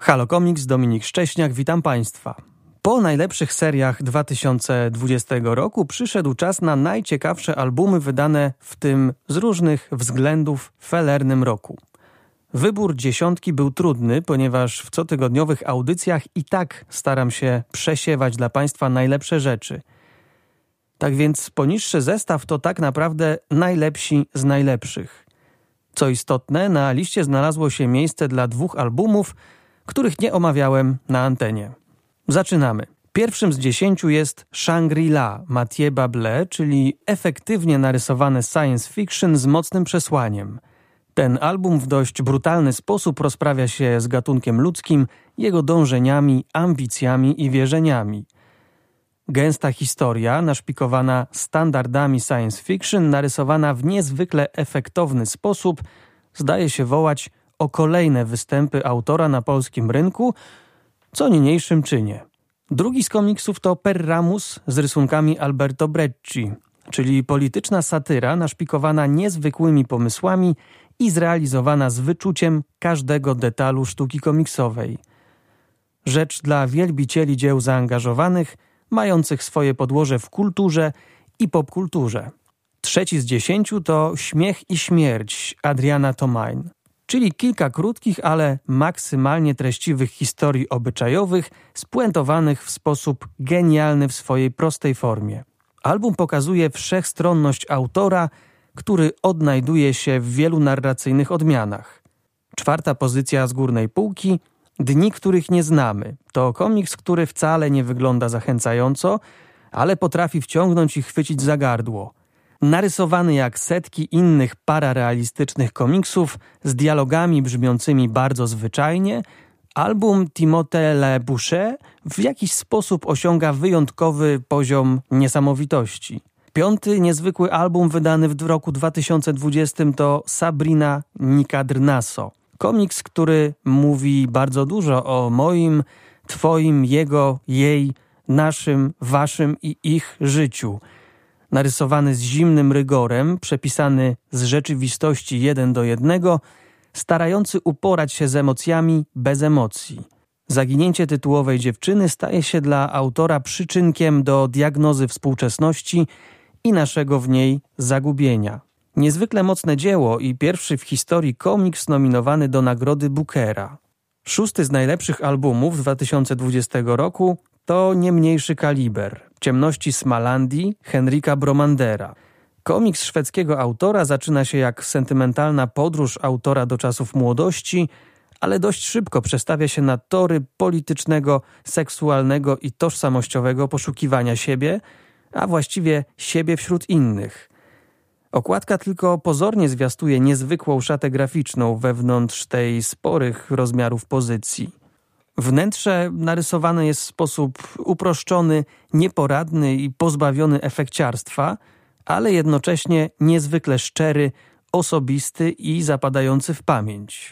Halo Komiks, Dominik Szcześniak, witam Państwa. Po najlepszych seriach 2020 roku przyszedł czas na najciekawsze albumy wydane w tym z różnych względów felernym roku. Wybór dziesiątki był trudny, ponieważ w cotygodniowych audycjach i tak staram się przesiewać dla Państwa najlepsze rzeczy. Tak więc poniższy zestaw to tak naprawdę najlepsi z najlepszych. Co istotne, na liście znalazło się miejsce dla 2 albumów, których nie omawiałem na antenie. Zaczynamy. Pierwszym z 10 jest Shangri-La Mathieu Bablé, czyli efektywnie narysowane science fiction z mocnym przesłaniem. Ten album w dość brutalny sposób rozprawia się z gatunkiem ludzkim, jego dążeniami, ambicjami i wierzeniami. Gęsta historia, naszpikowana standardami science fiction, narysowana w niezwykle efektowny sposób, zdaje się wołać o kolejne występy autora na polskim rynku, co niniejszym czynię. Drugi z komiksów to Perramus z rysunkami Alberto Brecci, czyli polityczna satyra naszpikowana niezwykłymi pomysłami i zrealizowana z wyczuciem każdego detalu sztuki komiksowej. Rzecz dla wielbicieli dzieł zaangażowanych, mających swoje podłoże w kulturze i popkulturze. Trzeci z 10 to Śmiech i śmierć Adriana Tomain, czyli kilka krótkich, ale maksymalnie treściwych historii obyczajowych, spuentowanych w sposób genialny w swojej prostej formie. Album pokazuje wszechstronność autora, który odnajduje się w wielu narracyjnych odmianach. 4. pozycja z górnej półki, Dni, których nie znamy. To komiks, który wcale nie wygląda zachęcająco, ale potrafi wciągnąć i chwycić za gardło. Narysowany jak setki innych pararealistycznych komiksów z dialogami brzmiącymi bardzo zwyczajnie, album Timothée Le Boucher w jakiś sposób osiąga wyjątkowy poziom niesamowitości. 5. niezwykły album wydany w roku 2020 to Sabrina Nicadrnaso. Komiks, który mówi bardzo dużo o moim, twoim, jego, jej, naszym, waszym i ich życiu. Narysowany z zimnym rygorem, przepisany z rzeczywistości 1:1, starający uporać się z emocjami bez emocji. Zaginięcie tytułowej dziewczyny staje się dla autora przyczynkiem do diagnozy współczesności i naszego w niej zagubienia. Niezwykle mocne dzieło i pierwszy w historii komiks nominowany do nagrody Bookera. 6. z najlepszych albumów 2020 roku to Nie mniejszy kaliber. Ciemności Smalandii Henryka Bromandera. Komiks szwedzkiego autora zaczyna się jak sentymentalna podróż autora do czasów młodości, ale dość szybko przestawia się na tory politycznego, seksualnego i tożsamościowego poszukiwania siebie, a właściwie siebie wśród innych. Okładka tylko pozornie zwiastuje niezwykłą szatę graficzną wewnątrz tej sporych rozmiarów pozycji. Wnętrze narysowane jest w sposób uproszczony, nieporadny i pozbawiony efekciarstwa, ale jednocześnie niezwykle szczery, osobisty i zapadający w pamięć.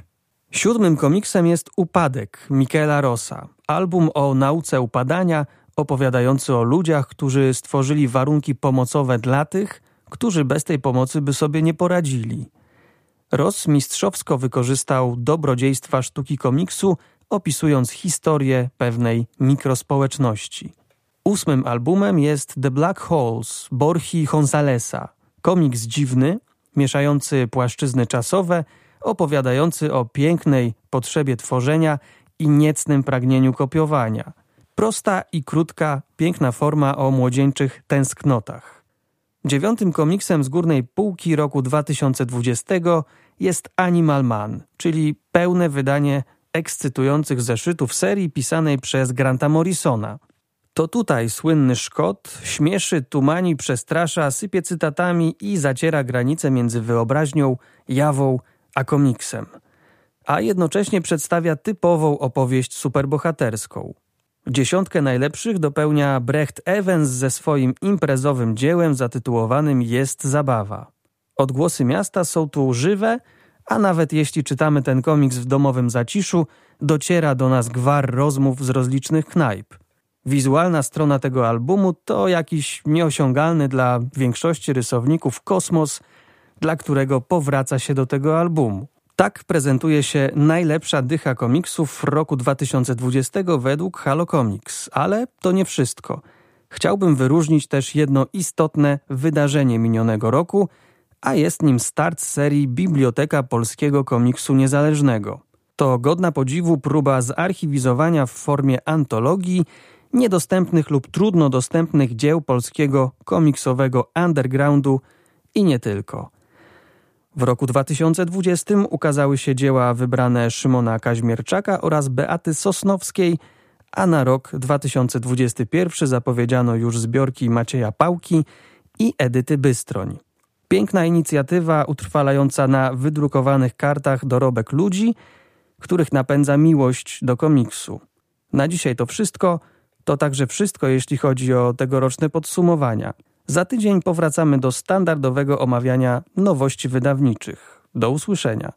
7. komiksem jest Upadek Michaela Rossa, album o nauce upadania, opowiadający o ludziach, którzy stworzyli warunki pomocowe dla tych, którzy bez tej pomocy by sobie nie poradzili. Ross mistrzowsko wykorzystał dobrodziejstwa sztuki komiksu, opisując historię pewnej mikrospołeczności. 8. albumem jest The Black Holes Borji Gonzalesa. Komiks dziwny, mieszający płaszczyzny czasowe, opowiadający o pięknej potrzebie tworzenia i niecnym pragnieniu kopiowania. Prosta i krótka, piękna forma o młodzieńczych tęsknotach. 9. komiksem z górnej półki roku 2020 jest Animal Man, czyli pełne wydanie ekscytujących zeszytów serii pisanej przez Granta Morrisona. To tutaj słynny Szkot śmieszy, tumani, przestrasza, sypie cytatami i zaciera granice między wyobraźnią, jawą a komiksem. A jednocześnie przedstawia typową opowieść superbohaterską. 10 najlepszych dopełnia Brecht Evans ze swoim imprezowym dziełem zatytułowanym Jest zabawa. Odgłosy miasta są tu żywe, a nawet jeśli czytamy ten komiks w domowym zaciszu, dociera do nas gwar rozmów z rozlicznych knajp. Wizualna strona tego albumu to jakiś nieosiągalny dla większości rysowników kosmos, dla którego powraca się do tego albumu. Tak prezentuje się najlepsza dycha komiksów roku 2020 według Halo Comics, ale to nie wszystko. Chciałbym wyróżnić też jedno istotne wydarzenie minionego roku, a jest nim start serii Biblioteka Polskiego Komiksu Niezależnego. To godna podziwu próba zarchiwizowania w formie antologii niedostępnych lub trudno dostępnych dzieł polskiego komiksowego undergroundu i nie tylko. W roku 2020 ukazały się dzieła wybrane Szymona Kaźmierczaka oraz Beaty Sosnowskiej, a na rok 2021 zapowiedziano już zbiorki Macieja Pałki i Edyty Bystroń. Piękna inicjatywa utrwalająca na wydrukowanych kartach dorobek ludzi, których napędza miłość do komiksu. Na dzisiaj to wszystko, to także wszystko, jeśli chodzi o tegoroczne podsumowania. Za tydzień powracamy do standardowego omawiania nowości wydawniczych. Do usłyszenia.